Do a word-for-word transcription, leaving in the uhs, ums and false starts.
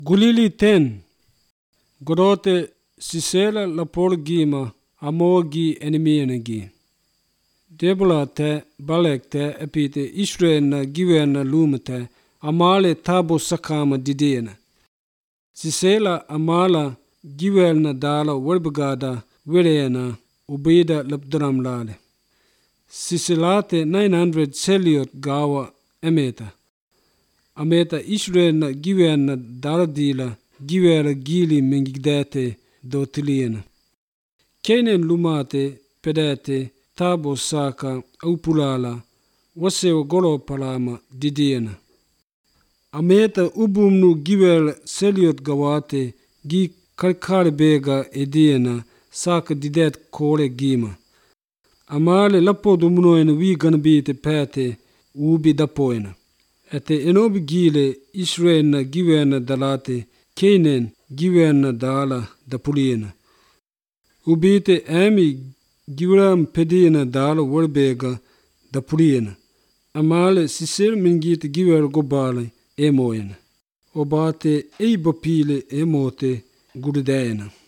Gulili ten. Gorote sisela la porgima amogi enemienegi. Debla te balek te epite Israel na giwena lumete amale tabo sakama didena. Sisela amala giwel na dala werbagada werena ubida labdram lale. Siselate nine hundred seliot gawa emeta. Ameta Israel na giwena dala dila giwela gili mingidete dotiliena. Kenen lumate pedete tabo saka upulala waseo golo palama didiena. Ameta ubumnu giwel seliot gawate gi karkare bega ediena saka didet kore gima. Amale lapo dumunoena wi ganabite pete ubi dapoena. Ete enobi gile Israel na giwena dalate Kenen giwena dala dapuliena. Ubite emi giwram pedina dala warbega dapuliena. Amale sisir mingite giwer gobale emoena. Obate eibapile emote gudedena.